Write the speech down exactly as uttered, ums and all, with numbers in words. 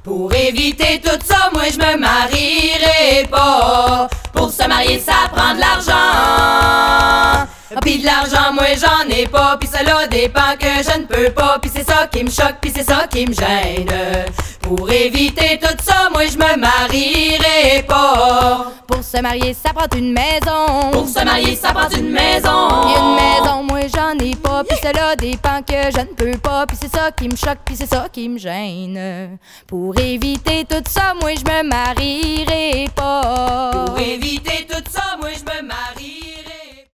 Pour éviter tout ça, moi je me marierai pas. Pour se marier, ça prend de l'argent. Pis de l'argent, moi j'en ai pas. Pis cela dépend que je ne peux pas. Pis c'est ça qui me choque, pis c'est ça qui me gêne. Pour éviter tout ça, moi je me marierai pas. Pour se marier, ça prend une maison. Pour se marier, ça prend une maison. Pis une maison, moi j'en ai pas. Pis cela dépend que je ne peux pas. Pis c'est ça qui me choque, pis c'est ça qui me gêne. Pour éviter tout ça, moi je me marierai pas. Pour éviter tout ça, moi je me marierai.